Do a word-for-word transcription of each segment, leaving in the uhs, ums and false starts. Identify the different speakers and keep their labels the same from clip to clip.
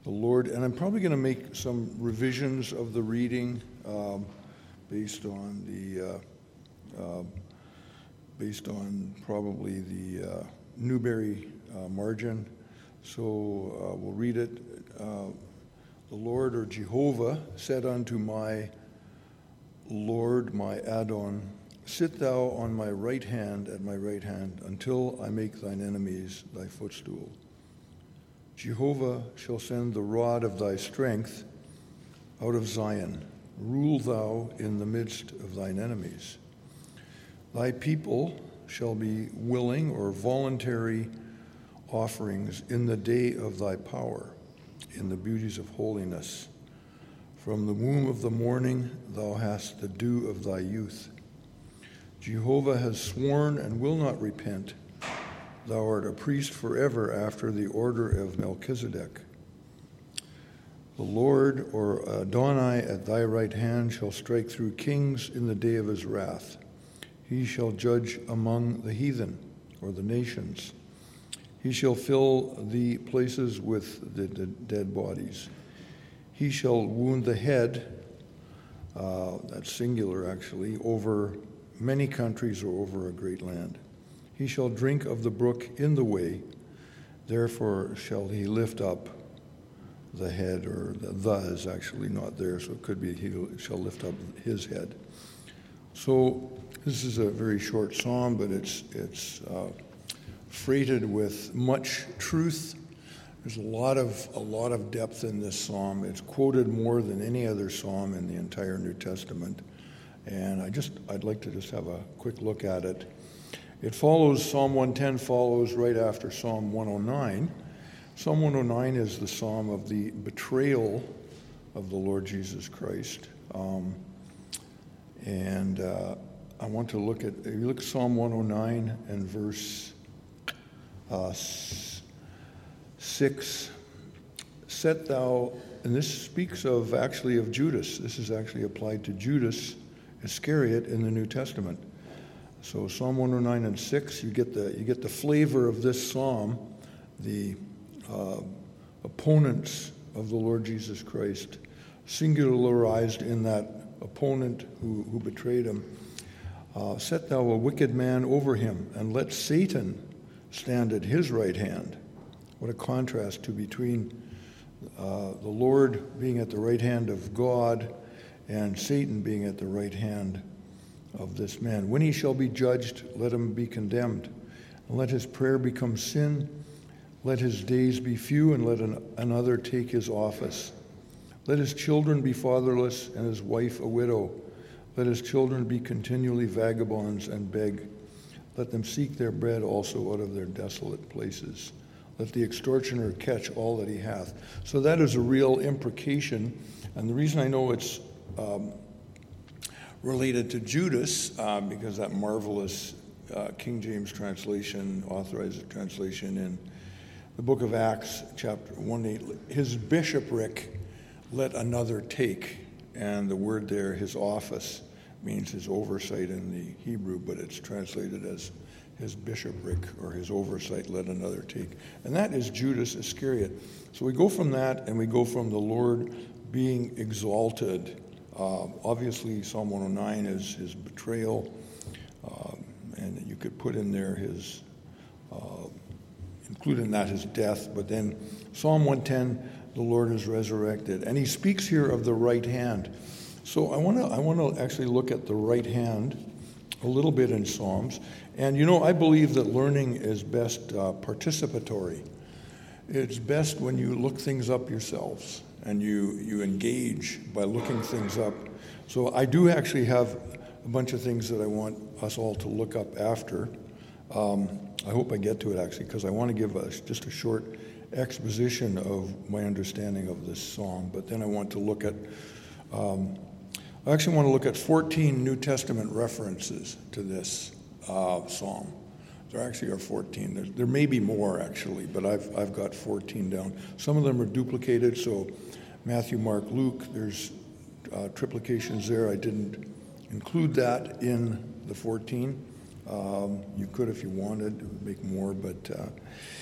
Speaker 1: the Lord, and I'm probably going to make some revisions of the reading um, based on the uh, uh, based on probably the uh, Newberry uh, margin. So uh, we'll read it. Uh, the Lord, or Jehovah, said unto my Lord, my Adon, sit thou on my right hand at my right hand until I make thine enemies thy footstool. Jehovah shall send the rod of thy strength out of Zion. Rule thou in the midst of thine enemies. Thy people shall be willing or voluntary offerings in the day of thy power, in the beauties of holiness. From the womb of the morning thou hast the dew of thy youth. Jehovah has sworn and will not repent. Thou art a priest forever after the order of Melchizedek. The Lord, or Adonai, at thy right hand shall strike through kings in the day of his wrath. He shall judge among the heathen, or the nations. He shall fill the places with the, the dead bodies. He shall wound the head, uh, that's singular actually, over many countries or over a great land. He shall drink of the brook in the way, therefore shall he lift up the head, or the, the is actually not there, so it could be he shall lift up his head. So this is a very short psalm, but it's it's uh, freighted with much truth. There's a lot of a lot of depth in this psalm. It's quoted more than any other psalm in the entire New Testament, and I just I'd like to just have a quick look at it. It follows, Psalm one ten follows right after Psalm one oh nine. Psalm one oh nine is the psalm of the betrayal of the Lord Jesus Christ. Um, and uh, I want to look at, if you look at Psalm one oh nine and verse uh, six, set thou, and this speaks of actually of Judas. This is actually applied to Judas Iscariot in the New Testament. So Psalm one oh nine and six, you get the you get the flavor of this psalm, the uh, opponents of the Lord Jesus Christ, singularized in that opponent who, who betrayed him. Uh, Set thou a wicked man over him, and let Satan stand at his right hand. What a contrast to between uh, the Lord being at the right hand of God and Satan being at the right hand of this man. When he shall be judged, let him be condemned. And let his prayer become sin. Let his days be few, and let an, another take his office. Let his children be fatherless, and his wife a widow. Let his children be continually vagabonds and beg. Let them seek their bread also out of their desolate places. Let the extortioner catch all that he hath. So that is a real imprecation. And the reason I know it's um, related to Judas, uh, because that marvelous uh, King James translation, authorized translation in the book of Acts, chapter one eight, his bishopric let another take. And the word there, his office, means his oversight in the Hebrew, but it's translated as his bishopric, or his oversight let another take. And that is Judas Iscariot. So we go from that, and we go from the Lord being exalted. Uh, obviously, Psalm one oh nine is his betrayal, uh, and you could put in there his, uh, include in that his death. But then Psalm one ten, the Lord is resurrected, and he speaks here of the right hand. So I want to I want to actually look at the right hand a little bit in Psalms, and you know I believe that learning is best uh, participatory. It's best when you look things up yourselves, and you, you engage by looking things up. So I do actually have a bunch of things that I want us all to look up after. Um, I hope I get to it, actually, because I want to give us just a short exposition of my understanding of this psalm. But then I want to look at, um, I actually want to look at fourteen New Testament references to this uh, psalm. There actually are fourteen. There, there may be more, actually, but I've I've got fourteen down. Some of them are duplicated, so Matthew, Mark, Luke, there's uh, triplications there. I didn't include that in the fourteen. Um, you could if you wanted, make more, but uh,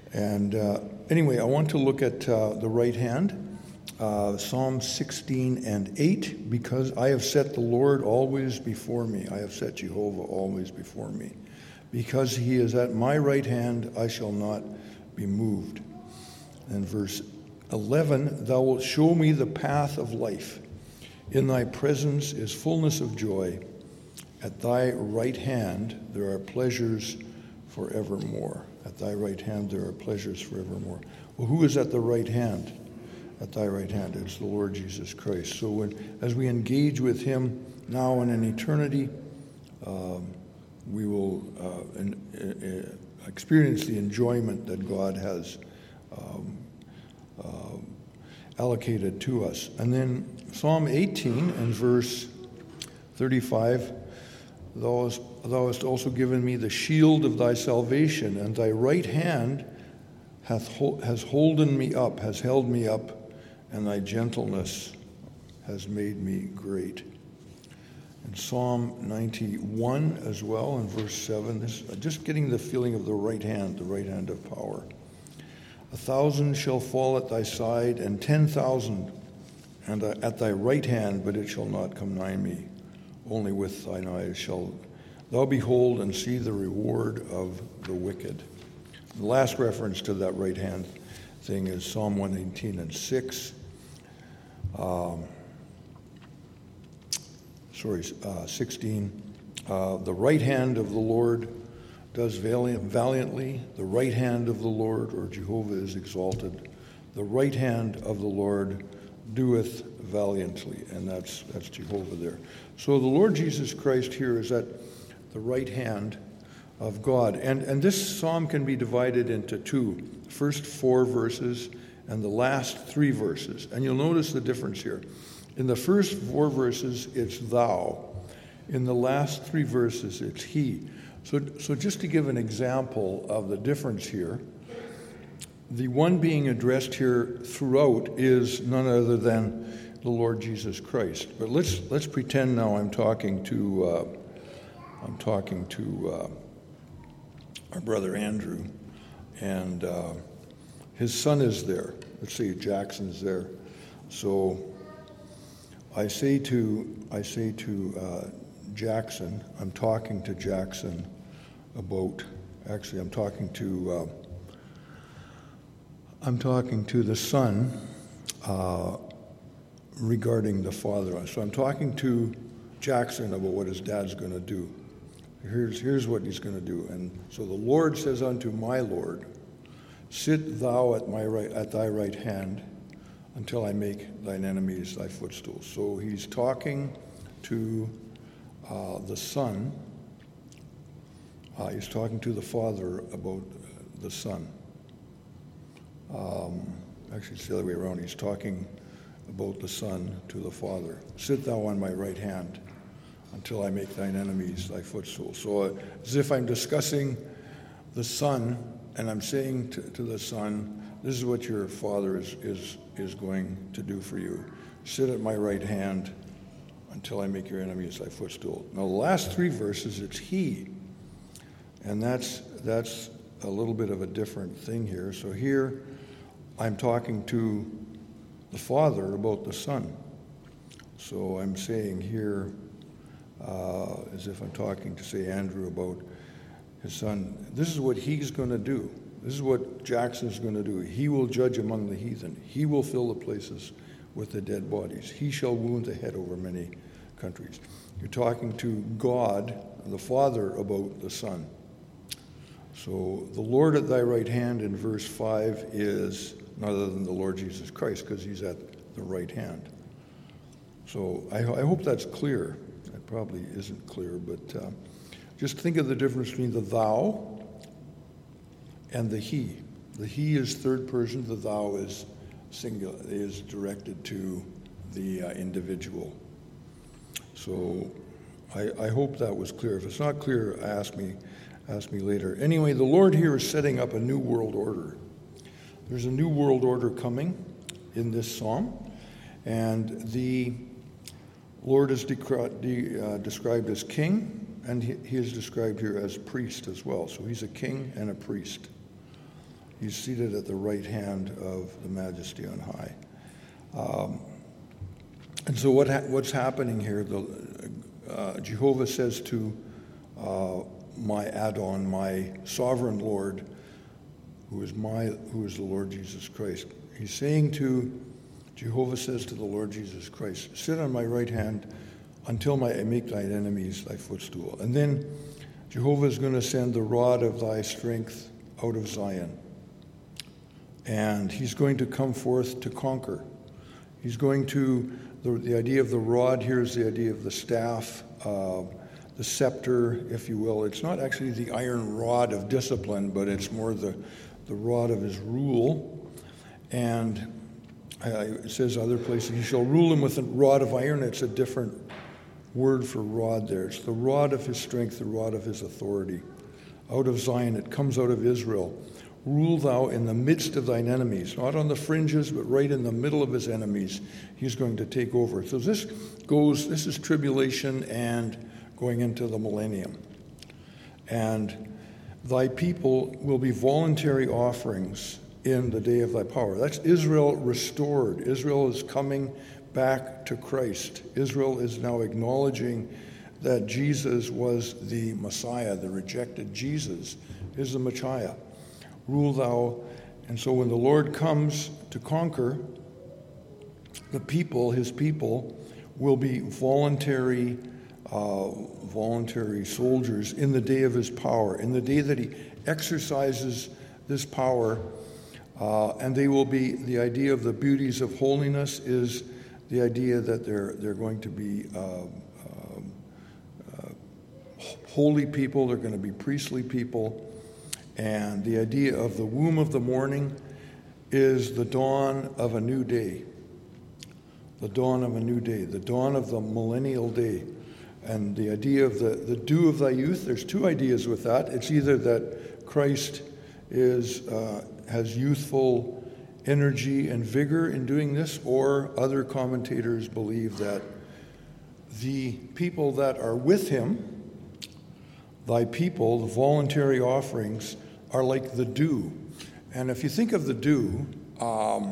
Speaker 1: And uh, anyway, I want to look at uh, the right hand, uh, Psalm sixteen and eight, because I have set the Lord always before me. I have set Jehovah always before me. Because he is at my right hand, I shall not be moved. And verse eleven, thou wilt show me the path of life. In thy presence is fullness of joy. At thy right hand there are pleasures forevermore. At thy right hand there are pleasures forevermore. Well, who is at the right hand? At thy right hand, it's the Lord Jesus Christ. So when, as we engage with him now and in eternity, um, we will uh, in, uh, experience the enjoyment that God has um, uh, allocated to us. And then Psalm eighteen and verse thirty-five, thou hast, thou hast also given me the shield of thy salvation, and thy right hand hath has holden me up, has held me up, and thy gentleness has made me great. In Psalm ninety-one as well, in verse seven, this, just getting the feeling of the right hand, the right hand of power. A thousand shall fall at thy side, and ten thousand and at thy right hand, but it shall not come nigh me. Only with thine eyes shall thou behold and see the reward of the wicked. The last reference to that right hand thing is Psalm one eighteen and six. Um, sorry, uh, sixteen. Uh, the right hand of the Lord does valiant, valiantly. The right hand of the Lord, or Jehovah, is exalted. The right hand of the Lord doeth valiantly, and that's that's Jehovah there. So the Lord Jesus Christ here is at the right hand of God. And, and this psalm can be divided into two. The first four verses and the last three verses. And you'll notice the difference here. In the first four verses, it's thou. In the last three verses, it's he. So, so just to give an example of the difference here, the one being addressed here throughout is none other than the Lord Jesus Christ. But let's let's pretend now I'm talking to uh, I'm talking to uh, our brother Andrew, and uh, his son is there. Let's say Jackson's there. So I say to I say to uh, Jackson, I'm talking to Jackson about. Actually, I'm talking to. Uh, I'm talking to the son uh, regarding the father. So I'm talking to Jackson about what his dad's going to do. Here's, here's what he's going to do. And so the Lord says unto my Lord, sit thou at my right, at thy right hand until I make thine enemies thy footstool. So he's talking to uh, the son. Uh, he's talking to the father about the son. Um, actually, it's the other way around. He's talking about the Son to the Father. Sit thou on my right hand until I make thine enemies thy footstool. So uh, as if I'm discussing the Son, and I'm saying to, to the Son, this is what your Father is, is, is going to do for you. Sit at my right hand until I make your enemies thy footstool. Now, the last three verses, it's he. And that's that's a little bit of a different thing here. So here, I'm talking to the Father about the Son. So I'm saying here, uh, as if I'm talking to, say, Andrew about his son, this is what he's going to do. This is what Jackson's going to do. He will judge among the heathen. He will fill the places with the dead bodies. He shall wound the head over many countries. You're talking to God, the Father, about the Son. So the Lord at thy right hand in verse five is none other than the Lord Jesus Christ, because he's at the right hand. So I, I hope that's clear. It probably isn't clear, but uh, just think of the difference between the thou and the he. The he is third person, the thou is singular, is directed to the uh, individual. So I, I hope that was clear. If it's not clear, ask me. Ask me later. Anyway, the Lord here is setting up a new world order. There's a new world order coming in this psalm, and the Lord is decri- de- uh, described as king, and he, he is described here as priest as well. So he's a king and a priest. He's seated at the right hand of the Majesty on high. Um, and so what ha- what's happening here? The, uh, Jehovah says to uh, my Adon, my sovereign Lord, who is my who is the Lord Jesus Christ. He's saying to Jehovah says to the Lord Jesus Christ, sit on my right hand until my, I make thine enemies thy footstool. And then Jehovah is going to send the rod of thy strength out of Zion. And he's going to come forth to conquer. He's going to, the, the idea of the rod here is the idea of the staff, uh, the scepter, if you will. It's not actually the iron rod of discipline, but it's more the, the rod of his rule. And uh, it says other places, he shall rule him with a rod of iron. It's a different word for rod there. It's the rod of his strength, the rod of his authority. Out of Zion, it comes out of Israel. Rule thou in the midst of thine enemies, not on the fringes, but right in the middle of his enemies. He's going to take over. So this goes, this is tribulation and going into the millennium. And thy people will be voluntary offerings in the day of thy power. That's Israel restored. Israel is coming back to Christ. Israel is now acknowledging that Jesus was the Messiah, the rejected Jesus is the Messiah. Rule thou. And so when the Lord comes to conquer, the people, his people, will be voluntary, uh, voluntary soldiers in the day of his power, in the day that he exercises this power. Uh, and they will be, the idea of the beauties of holiness is the idea that they're they're going to be uh, um, uh, holy people, they're going to be priestly people. And the idea of the womb of the morning is the dawn of a new day. The dawn of a new day, the dawn of the millennial day. And the idea of the, the dew of thy youth, there's two ideas with that. It's either that Christ is uh, has youthful energy and vigor in doing this, or other commentators believe that the people that are with him, thy people, the voluntary offerings, are like the dew. And if you think of the dew, um,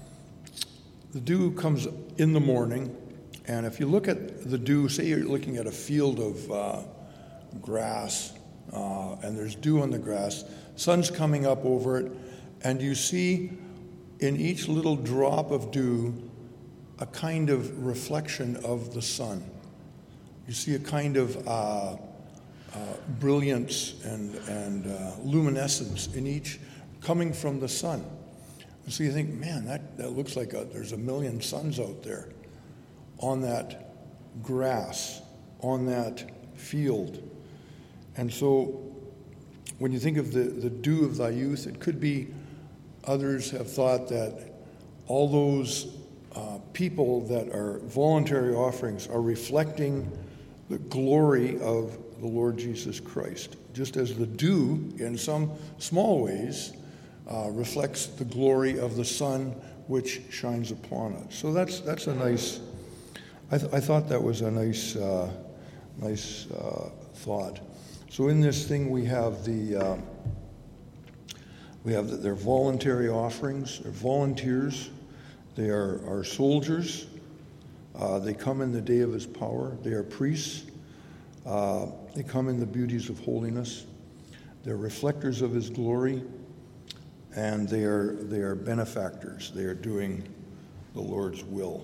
Speaker 1: the dew comes in the morning, and if you look at the dew, say you're looking at a field of uh, grass, uh, and there's dew on the grass, sun's coming up over it, and you see in each little drop of dew a kind of reflection of the sun. You see a kind of uh, uh, brilliance and, and uh, luminescence in each coming from the sun. And so you think, man, that, that looks like a, there's a million suns out there on that grass, on that field. And so when you think of the, the dew of thy youth, it could be, others have thought that all those uh, people that are voluntary offerings are reflecting the glory of the Lord Jesus Christ, just as the dew, in some small ways, uh, reflects the glory of the sun which shines upon us. So that's that's a nice. I, th- I thought that was a nice, uh, nice uh, thought. So in this thing we have the. Uh, We have that they're voluntary offerings, they're volunteers, they are, are soldiers, uh, they come in the day of his power, they are priests, uh, they come in the beauties of holiness, they're reflectors of his glory, and they are, they are benefactors, they are doing the Lord's will.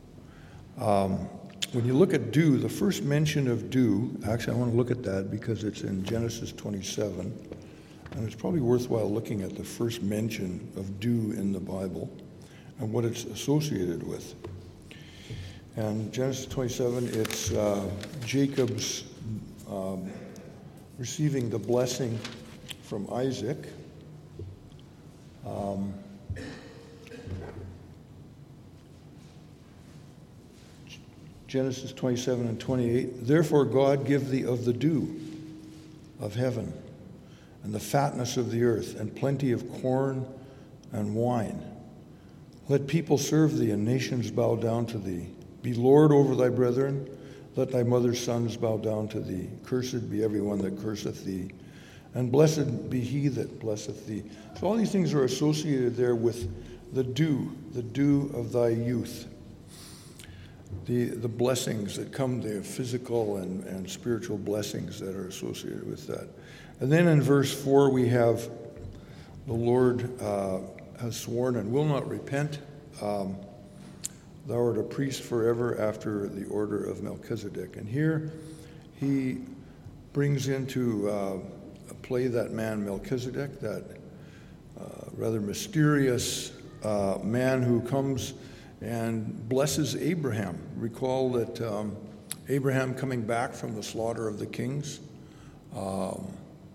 Speaker 1: Um, when you look at dew, the first mention of dew, actually I want to look at that because it's in Genesis twenty-seven. And it's probably worthwhile looking at the first mention of dew in the Bible and what it's associated with. And Genesis twenty-seven, it's uh, Jacob's um, receiving the blessing from Isaac. Um, Genesis twenty-seven and twenty-eight, therefore God give thee of the dew of heaven, and the fatness of the earth, and plenty of corn and wine. Let people serve thee, and nations bow down to thee. Be Lord over thy brethren. Let thy mother's sons bow down to thee. Cursed be everyone that curseth thee, and blessed be he that blesseth thee. So all these things are associated there with the dew, the dew of thy youth. The, the blessings that come there, physical and, and spiritual blessings that are associated with that. And then in verse four we have the Lord uh, has sworn and will not repent. Um, Thou art a priest forever after the order of Melchizedek. And here he brings into uh, play that man Melchizedek, that uh, rather mysterious uh, man who comes and blesses Abraham. Recall that um, Abraham coming back from the slaughter of the kings, um,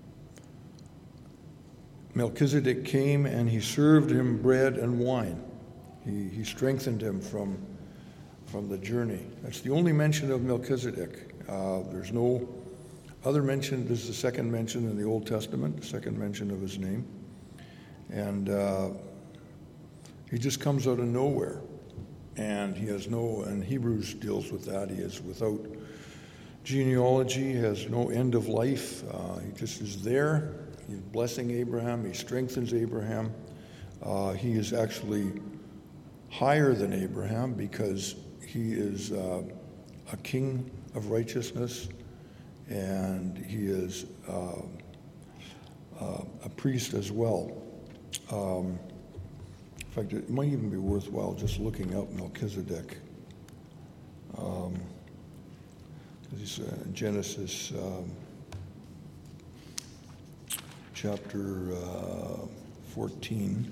Speaker 1: Melchizedek came and he served him bread and wine. He, he strengthened him from, from the journey. That's the only mention of Melchizedek. Uh, there's no other mention. This is the second mention in the Old Testament, the second mention of his name. And uh, he just comes out of nowhere. And he has no, and Hebrews deals with that. He is without genealogy, has no end of life. Uh, he just is there. He's blessing Abraham. He strengthens Abraham. Uh, he is actually higher than Abraham because he is uh, a king of righteousness, and he is uh, uh, a priest as well. Um, in fact, it might even be worthwhile just looking up Melchizedek. Um, this is uh, Genesis um, chapter uh, fourteen.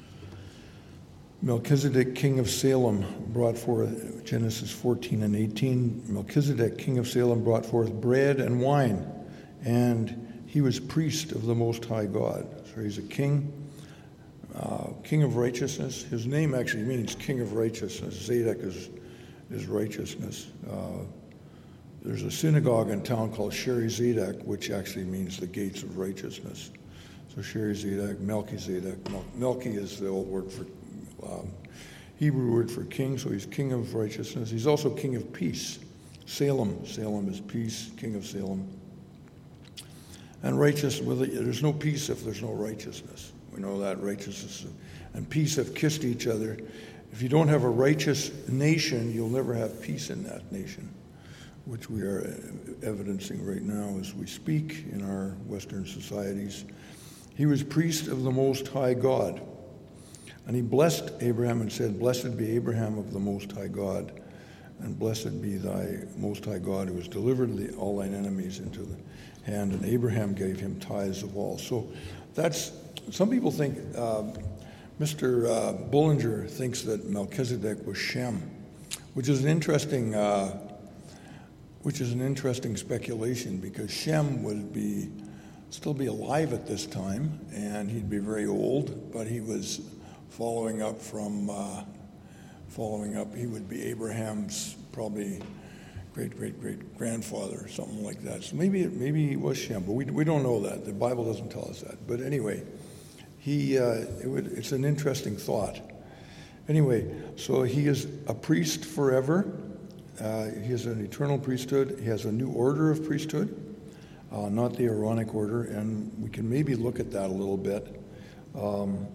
Speaker 1: Melchizedek, king of Salem, brought forth, Genesis fourteen and eighteen, Melchizedek, king of Salem, brought forth bread and wine, and he was priest of the Most High God. So he's a king, uh, king of righteousness. His name actually means king of righteousness. Zadok is, is righteousness. Uh, there's a synagogue in town called Sheri Zadok, which actually means the gates of righteousness. So Sheri Zadok, Melchizedek. Mel- Melchi is the old word for Um, Hebrew word for king, so he's king of righteousness. He's also king of peace. Salem, Salem is peace, king of Salem. And righteous, well, there's no peace if there's no righteousness. We know that righteousness and peace have kissed each other. If you don't have a righteous nation, you'll never have peace in that nation, which we are evidencing right now as we speak in our Western societies. He was priest of the Most High God. And he blessed Abraham and said, Blessed be Abraham of the Most High God, and blessed be thy Most High God, who has delivered the, all thine enemies into the hand. And Abraham gave him tithes of all. So that's, some people think, uh, Mister Uh, Bullinger thinks that Melchizedek was Shem, which is an interesting, uh, which is an interesting speculation, because Shem would be, still be alive at this time, and he'd be very old, but he was following up from, uh, following up, he would be Abraham's probably great-great-great-grandfather or something like that. So maybe maybe he was Shem, but we we don't know that. The Bible doesn't tell us that. But anyway, he uh, it would, it's an interesting thought. Anyway, so he is a priest forever. Uh, he has an eternal priesthood. He has a new order of priesthood, uh, not the Aaronic order, and we can maybe look at that a little bit. Um,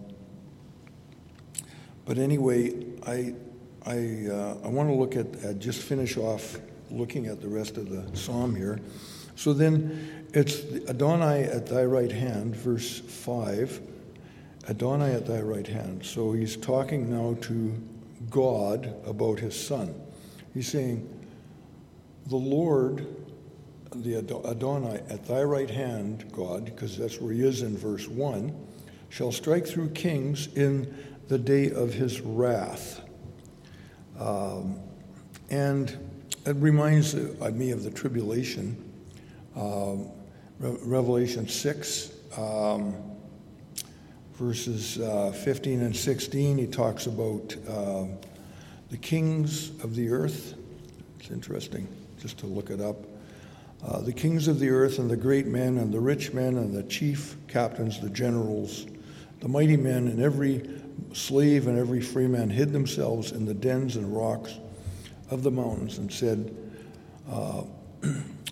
Speaker 1: But anyway, I I uh, I want to look at, at just finish off looking at the rest of the psalm here. So then, it's Adonai at thy right hand, verse five. Adonai at thy right hand. So he's talking now to God about his son. He's saying, the Lord, the Adonai at thy right hand, God, because that's where he is in verse one, shall strike through kings in the day of his wrath. Um, and it reminds me of the tribulation. Um, Re- Revelation six, um, verses uh, fifteen and sixteen, he talks about uh, the kings of the earth. It's interesting just to look it up. Uh, the kings of the earth and the great men and the rich men and the chief captains, the generals, the mighty men, and every slave and every free man hid themselves in the dens and rocks of the mountains and said, uh,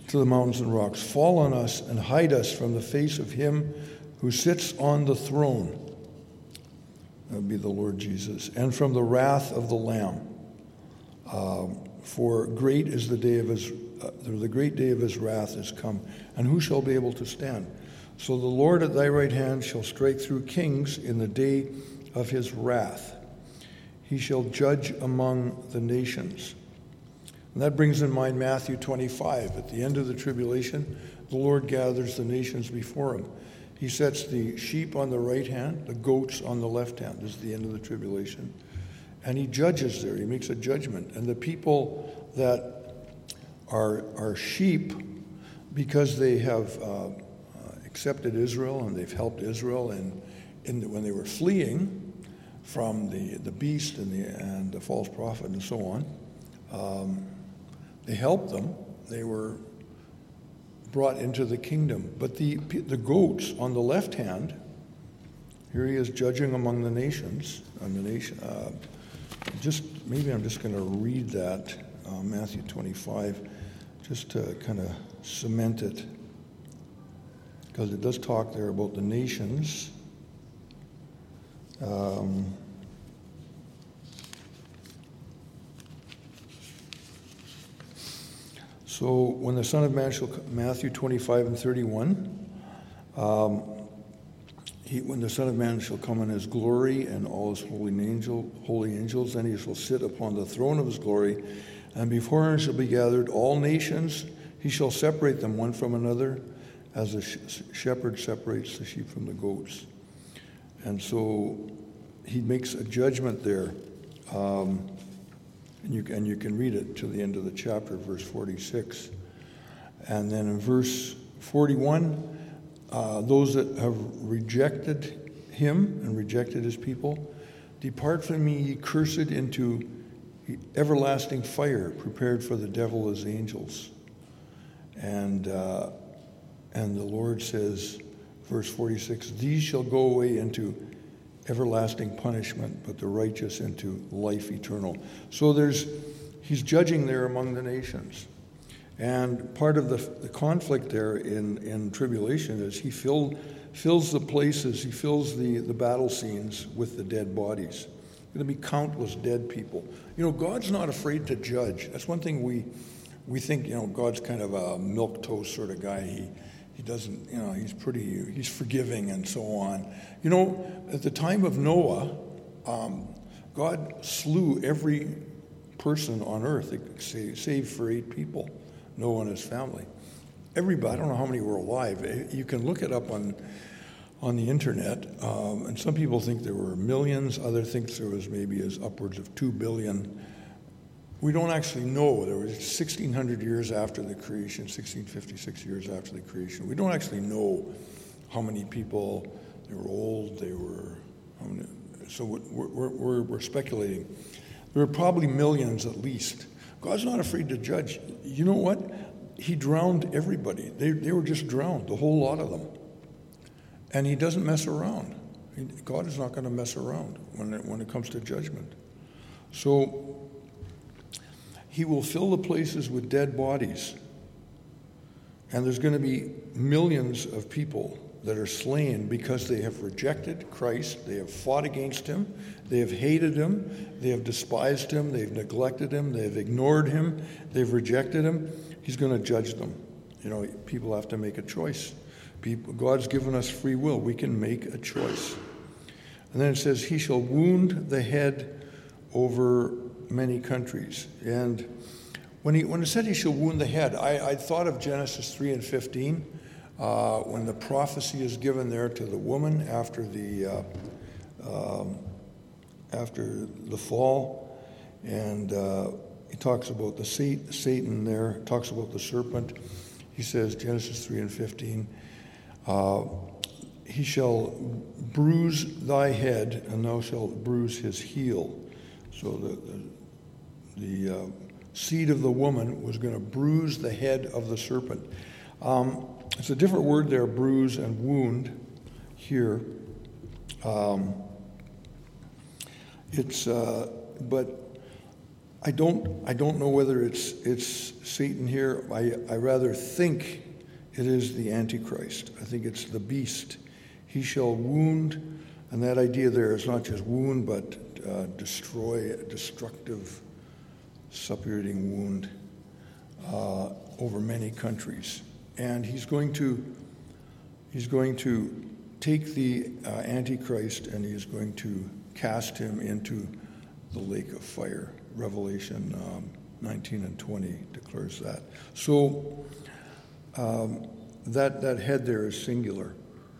Speaker 1: to the mountains and rocks. Fall on us and hide us from the face of him who sits on the throne. That would be the Lord Jesus. And from the wrath of the Lamb. Um, for great is the day of his, uh, the great day of his wrath is come. And who shall be able to stand? So the Lord at thy right hand shall strike through kings in the day of his wrath. He shall judge among the nations. And that brings in mind Matthew twenty-five. At the end of the tribulation, the Lord gathers the nations before him. He sets the sheep on the right hand, the goats on the left hand. This is the end of the tribulation. And he judges there. He makes a judgment. And the people that are, are sheep, because they have uh, uh, accepted Israel and they've helped Israel in, in the, when they were fleeing from the, the beast and the, and the false prophet and so on, um, they helped them. They were brought into the kingdom. But the the goats on the left hand, here he is judging among the nations. On the nation, uh, just maybe I'm just going to read that uh, Matthew twenty-five, just to kind of cement it, because it does talk there about the nations. Um, So when the Son of Man shall, Matthew twenty-five and thirty-one, um, he, when the Son of Man shall come in his glory and all his holy angel, holy angels, then he shall sit upon the throne of his glory, and before him shall be gathered all nations. He shall separate them one from another, as a sh- shepherd separates the sheep from the goats. And so he makes a judgment there. Um, And you, and you can read it to the end of the chapter, verse forty-six. And then in verse forty-one, uh, those that have rejected him and rejected his people, depart from me, ye cursed, into everlasting fire, prepared for the devil and his angels. And, uh, and the Lord says, verse forty-six, these shall go away into everlasting punishment, but the righteous into life eternal. So there's, he's judging there among the nations. And part of the, the conflict there in, in tribulation is he fill, fills the places, he fills the, the battle scenes with the dead bodies. There's going to be countless dead people. You know, God's not afraid to judge. That's one thing we, we think, you know, God's kind of a milquetoast sort of guy. He He doesn't, you know, he's pretty, he's forgiving and so on. You know, at the time of Noah, um, God slew every person on earth, save for eight people, Noah and his family. Everybody, I don't know how many were alive. You can look it up on on the internet, um, and some people think there were millions, others think there was maybe as upwards of two billion. We don't actually know. There was sixteen hundred years after the creation, sixteen fifty-six years after the creation. We don't actually know how many people, they were old, they were, how many, so we're, we're, we're, we're speculating. There were probably millions at least. God's not afraid to judge. You know what? He drowned everybody. They, they were just drowned, the whole lot of them. And he doesn't mess around. He, God is not going to mess around when it, when it comes to judgment. So he will fill the places with dead bodies. And there's going to be millions of people that are slain because they have rejected Christ, they have fought against him, they have hated him, they have despised him, they've neglected him, they've ignored him, they've rejected him. He's going to judge them. You know, people have to make a choice. People, God's given us free will. We can make a choice. And then it says, he shall wound the head over many countries. And when he when it said he shall wound the head, I, I thought of Genesis three and fifteen, uh, when the prophecy is given there to the woman after the uh, um, after the fall, and uh, he talks about the Satan there, talks about the serpent. He says, Genesis three and fifteen, uh, he shall bruise thy head, and thou shalt bruise his heel. So the the, the uh, seed of the woman was going to bruise the head of the serpent. Um, it's a different word there, bruise and wound here. Um, it's uh, but I don't I don't know whether it's it's Satan here. I, I rather think it is the Antichrist. I think it's the beast. He shall wound, and that idea there is not just wound, but uh, destroy, a destructive, separating wound uh, over many countries. And he's going to he's going to take the uh, Antichrist and he's going to cast him into the lake of fire. Revelation um, nineteen and twenty declares that. So um, that that head there is singular.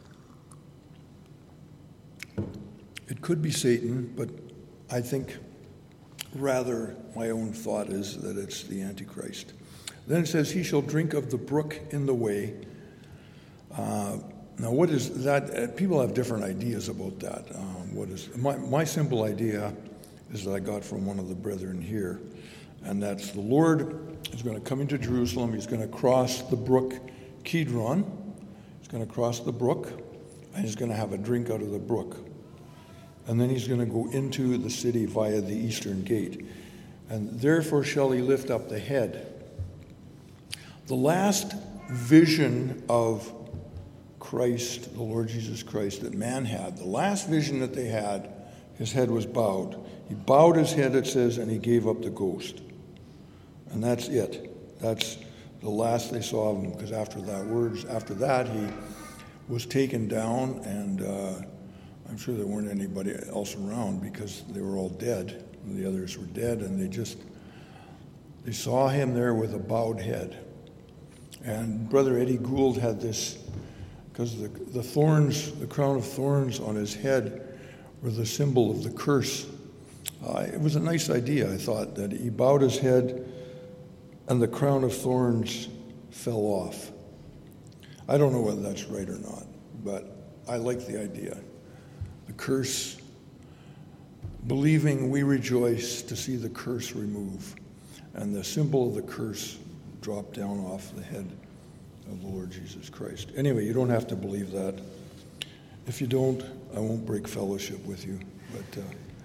Speaker 1: It could be Satan, but I think rather my own thought is that it's the Antichrist. Then it says, he shall drink of the brook in the way. Uh, now what is that? Uh, people have different ideas about that. Um, what is my, my simple idea is that I got from one of the brethren here, and that's the Lord is going to come into Jerusalem. He's going to cross the brook Kidron. He's going to cross the brook, and he's going to have a drink out of the brook. And then he's going to go into the city via the eastern gate. And therefore shall he lift up the head. The last vision of Christ, the Lord Jesus Christ, that man had, the last vision that they had, his head was bowed. He bowed his head, it says, and he gave up the ghost. And that's it. That's the last they saw of him, because after that words, after that, he was taken down, and uh, I'm sure there weren't anybody else around because they were all dead. The others were dead, and they just, they saw him there with a bowed head. And Brother Eddie Gould had this, because the, the thorns, the crown of thorns on his head were the symbol of the curse. Uh, it was a nice idea, I thought, that he bowed his head and the crown of thorns fell off. I don't know whether that's right or not, but I like the idea. The curse, believing we rejoice to see the curse remove, and the symbol of the curse drop down off the head of the Lord Jesus Christ. Anyway, you don't have to believe that. If you don't, I won't break fellowship with you, but uh,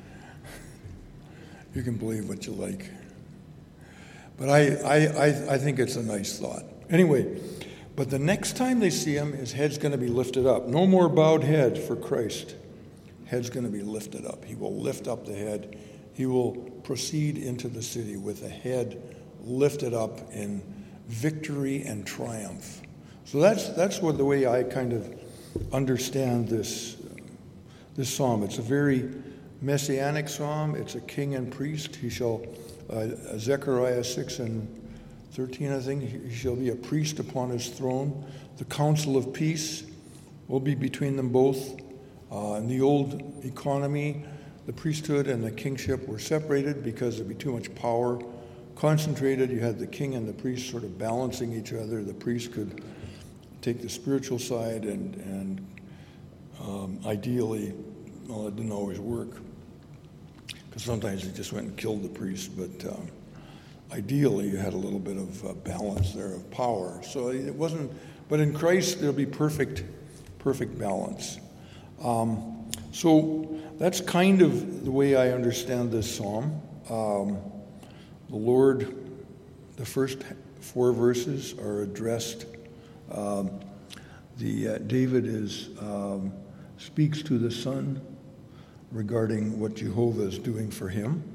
Speaker 1: you can believe what you like. But I, I, I, I think it's a nice thought. Anyway, but the next time they see him, his head's going to be lifted up. No more bowed head for Christ. Head's going to be lifted up. He will lift up the head. He will proceed into the city with a head lifted up in victory and triumph. So that's that's what the way I kind of understand this this psalm. It's a very messianic psalm. It's a king and priest. He shall, uh, Zechariah six and thirteen, I think, he shall be a priest upon his throne. The council of peace will be between them both. Uh, in the old economy, the priesthood and the kingship were separated because there'd be too much power concentrated. You had the king and the priest sort of balancing each other. The priest could take the spiritual side, and, and um, ideally, well, it didn't always work, because sometimes they just went and killed the priest, but um, ideally you had a little bit of uh, balance there of power. So it wasn't, but in Christ there'll be perfect, perfect balance. Um, so that's kind of the way I understand this psalm. Um, the Lord, the first four verses are addressed. Um, the uh, David is um, speaks to the Son regarding what Jehovah is doing for him.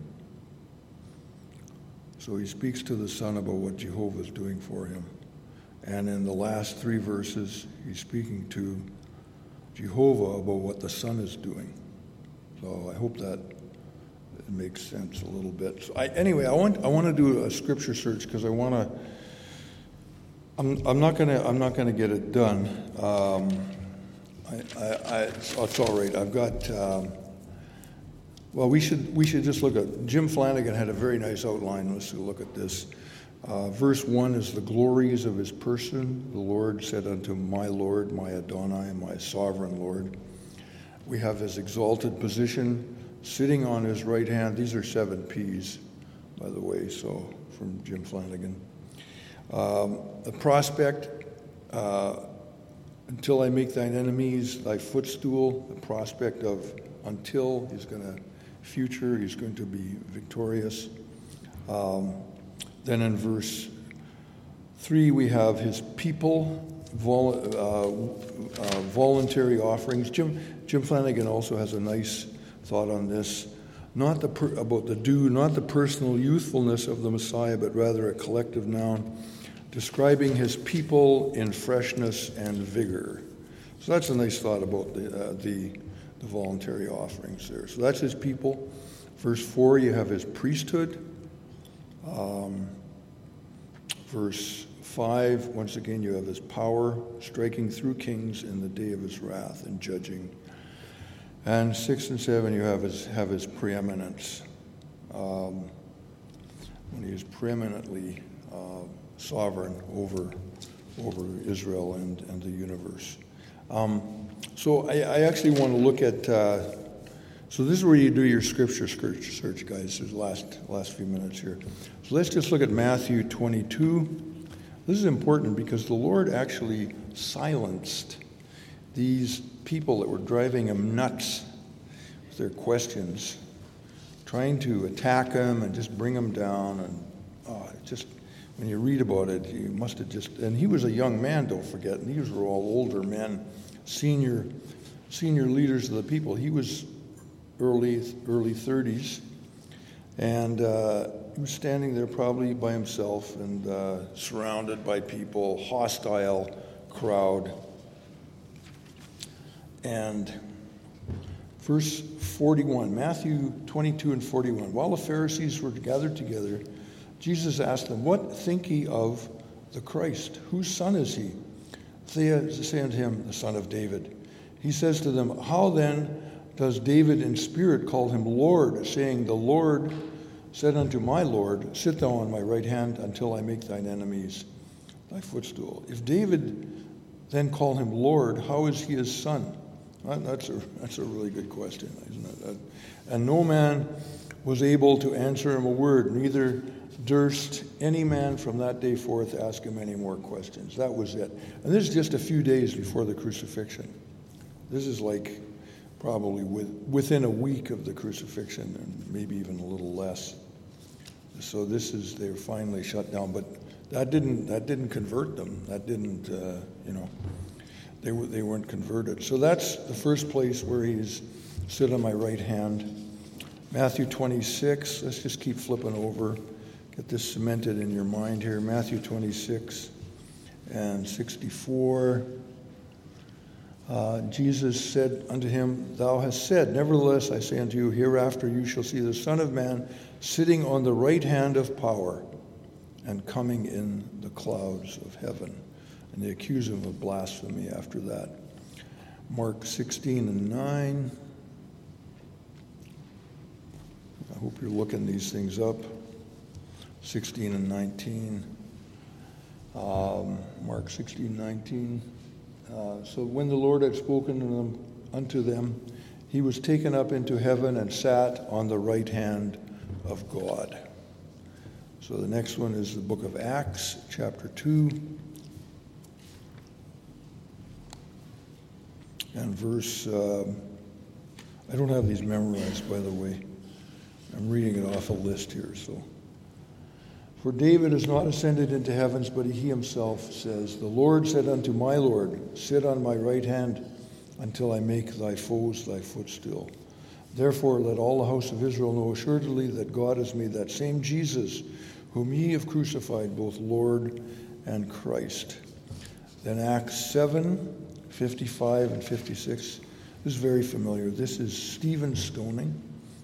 Speaker 1: So he speaks to the Son about what Jehovah is doing for him. And in the last three verses, he's speaking to Jehovah about what the Son is doing. So I hope that it makes sense a little bit. So I, anyway, I want I want to do a scripture search because I want to. I'm I'm not gonna I'm not gonna get it done. Um, I, I, I it's, it's all right. I've got. Um, well, we should we should just look at Jim Flanagan had a very nice outline. Let's look at this. Uh, verse one is the glories of his person. The Lord said unto my Lord, my Adonai, my sovereign Lord. We have his exalted position, sitting on his right hand. These are seven P's, by the way, so from Jim Flanagan. Um, the prospect, uh, until I make thine enemies thy footstool, the prospect of until, he's going to, future, he's going to be victorious. Um, then in verse three, we have his people, vol- uh, uh, voluntary offerings. Jim, Jim Flanagan also has a nice thought on this. Not the per- about the due, not the personal youthfulness of the Messiah, but rather a collective noun, describing his people in freshness and vigor. So that's a nice thought about the, uh, the, the voluntary offerings there. So that's his people. Verse four, you have his priesthood. Um, verse five, once again, you have his power, striking through kings in the day of his wrath and judging. And six and seven, you have his, have his preeminence. Um, when he is preeminently uh, sovereign over, over Israel and, and the universe. Um, so I, I actually want to look at, uh, so this is where you do your scripture search, search guys, the last, last few minutes here. So let's just look at Matthew twenty-two. This is important because the Lord actually silenced these people that were driving him nuts with their questions, trying to attack him and just bring him down. And oh, it just, when you read about it, you must have just, and he was a young man, don't forget, and these were all older men, senior senior leaders of the people. He was early early thirties, and uh, he was standing there probably by himself and uh, surrounded by people, hostile crowd. And verse forty-one, Matthew twenty-two and forty-one, while the Pharisees were gathered together, Jesus asked them, what think ye of the Christ? Whose son is he? They say unto him, the son of David. He says to them, how then does David in spirit call him Lord, saying, the Lord said unto my Lord, sit thou on my right hand until I make thine enemies thy footstool. If David then call him Lord, how is he his son? That's a, that's a really good question, isn't it? And no man was able to answer him a word, neither durst any man from that day forth ask him any more questions. That was it. And this is just a few days before the crucifixion. This is like probably with, within a week of the crucifixion, and maybe even a little less. So this is, they were finally shut down, but that didn't that didn't convert them. That didn't, uh, you know, they were they weren't converted. So that's the first place where he's sit on my right hand. Matthew twenty-six. Let's just keep flipping over. Get this cemented in your mind here. Matthew twenty-six and sixty-four. Uh, Jesus said unto him, thou hast said, nevertheless I say unto you, hereafter you shall see the Son of Man sitting on the right hand of power and coming in the clouds of heaven. And they accuse him of blasphemy after that. Mark sixteen and nine. I hope you're looking these things up. sixteen and nineteen. Um, Mark sixteen, nineteen. Uh, so when the Lord had spoken to them, unto them, he was taken up into heaven and sat on the right hand of God. So the next one is the book of Acts, chapter two, and verse, uh, I don't have these memorized, by the way. I'm reading it off a list here, so. For David is not ascended into heavens, but he himself says, the Lord said unto my Lord, sit on my right hand until I make thy foes thy footstool. Therefore let all the house of Israel know assuredly that God has made that same Jesus, whom ye have crucified, both Lord and Christ. Then Acts seven, fifty-five and fifty-six. This is very familiar. This is Stephen's stoning.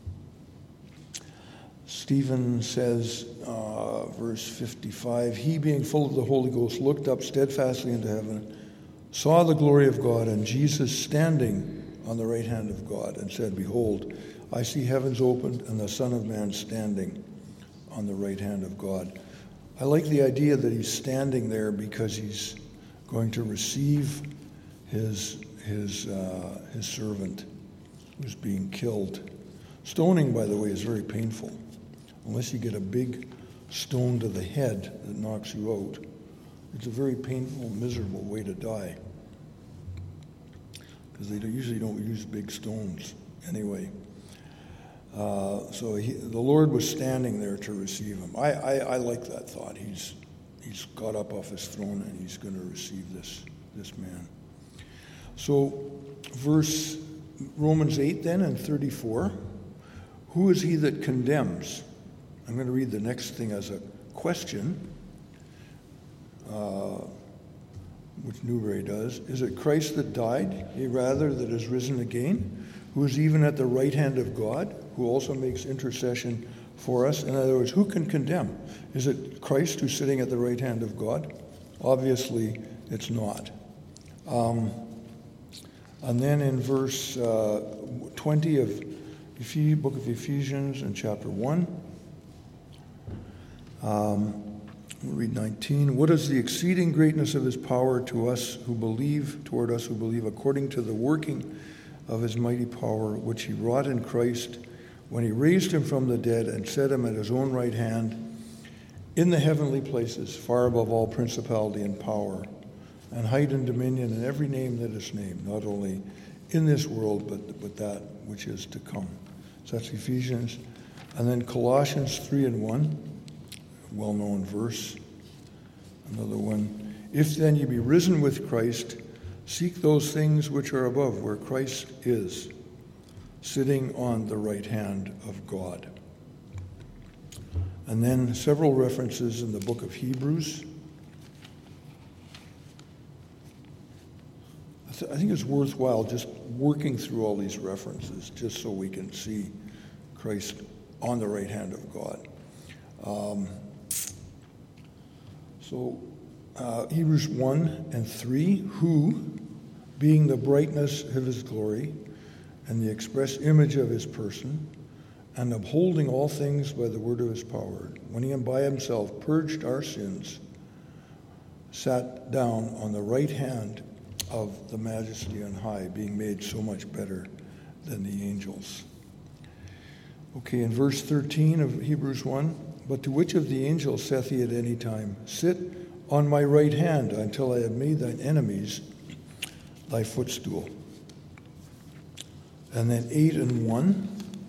Speaker 1: Stephen says, uh, verse fifty-five, he being full of the Holy Ghost looked up steadfastly into heaven, saw the glory of God, and Jesus standing on the right hand of God, and said, behold, I see heavens opened, and the Son of Man standing on the right hand of God. I like the idea that he's standing there because he's going to receive his, his, uh, his servant who's being killed. Stoning, by the way, is very painful. Unless you get a big stone to the head that knocks you out. It's a very painful, miserable way to die. Because they don't, usually don't use big stones anyway. Uh, so he, the Lord was standing there to receive him. I, I, I like that thought. He's he's got up off his throne and he's going to receive this this man. So, verse Romans eight then and thirty-four. Who is he that condemns? I'm going to read the next thing as a question, uh, which Newberry does. Is it Christ that died, yea rather that is risen again, who is even at the right hand of God, who also makes intercession for us? In other words, who can condemn? Is it Christ who's sitting at the right hand of God? Obviously, it's not. Um, and then in verse uh, twenty of the book of Ephesians in chapter one, um, we'll read nineteen. What is the exceeding greatness of his power to us who believe, toward us who believe, according to the working of his mighty power, which he wrought in Christ, when he raised him from the dead and set him at his own right hand in the heavenly places, far above all principality and power, and height and dominion, and every name that is named, not only in this world, but, but that which is to come. So that's Ephesians. And then Colossians three and one, well-known verse. Another one. If then ye be risen with Christ, seek those things which are above, where Christ is, sitting on the right hand of God. And then several references in the book of Hebrews. I, th- I think it's worthwhile just working through all these references just so we can see Christ on the right hand of God. Um, so uh, Hebrews one and three, who, being the brightness of his glory and the express image of his person, and upholding all things by the word of his power, when he by himself purged our sins, sat down on the right hand of the majesty on high, being made so much better than the angels. Okay, in verse thirteen of Hebrews one, but to which of the angels saith he at any time, sit on my right hand until I have made thine enemies thy footstool. And then eight and one.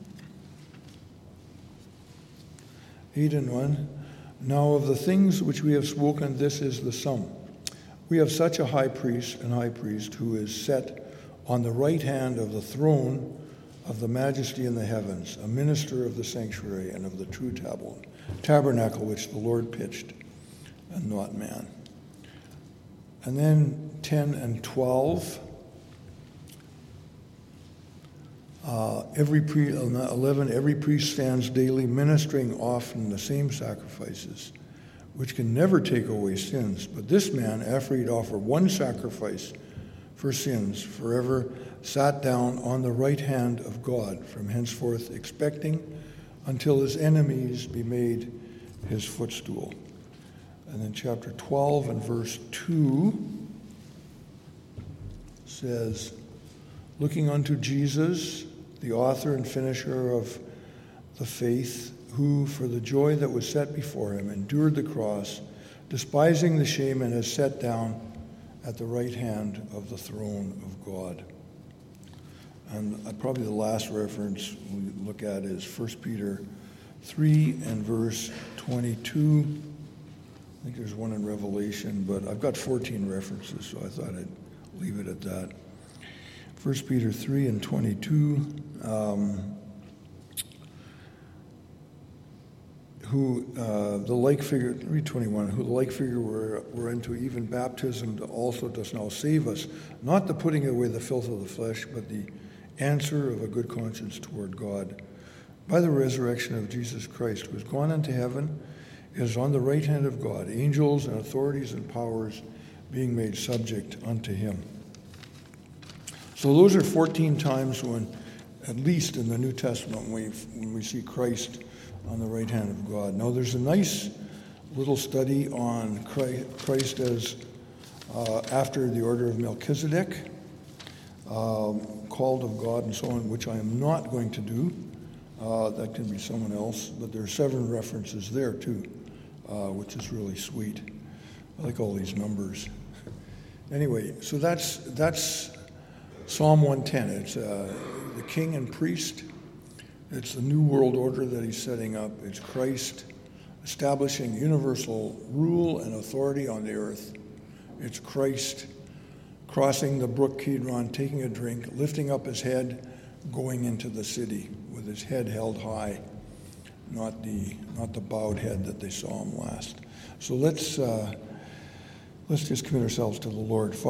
Speaker 1: Eight and one. Now of the things which we have spoken, this is the sum. We have such a high priest and high priest who is set on the right hand of the throne of the majesty in the heavens, a minister of the sanctuary and of the true tabernacle which the Lord pitched, and not man. And then ten and twelve. Uh, every pre- eleven, every priest stands daily ministering often the same sacrifices, which can never take away sins. But this man, after he'd offered one sacrifice for sins, forever sat down on the right hand of God, from henceforth expecting until his enemies be made his footstool. And then chapter twelve and verse two says, looking unto Jesus, the author and finisher of the faith, who for the joy that was set before him endured the cross, despising the shame, and has sat down at the right hand of the throne of God. And probably the last reference we look at is First Peter three and verse twenty-two. I think there's one in Revelation, but I've got fourteen references, so I thought I'd leave it at that. First Peter three and twenty-two. Um, who uh, the like figure, read twenty-one, who the like figure were, were into even baptism also does now save us, not the putting away the filth of the flesh, but the answer of a good conscience toward God, by the resurrection of Jesus Christ, who is gone into heaven, is on the right hand of God, angels and authorities and powers being made subject unto him. So those are fourteen times when, at least in the New Testament, when we, when we see Christ on the right hand of God. Now there's a nice little study on Christ as uh, after the order of Melchizedek, um, called of God and so on, which I am not going to do. Uh, that can be someone else, but there are seven references there too, uh, which is really sweet. I like all these numbers. Anyway, so that's that's Psalm one ten. It's uh, the king and priest It's the new world order that he's setting up. It's Christ establishing universal rule and authority on the earth. It's Christ crossing the brook Kidron, taking a drink, lifting up his head, going into the city with his head held high, not the not the bowed head that they saw him last. So let's uh, let's just commit ourselves to the Lord.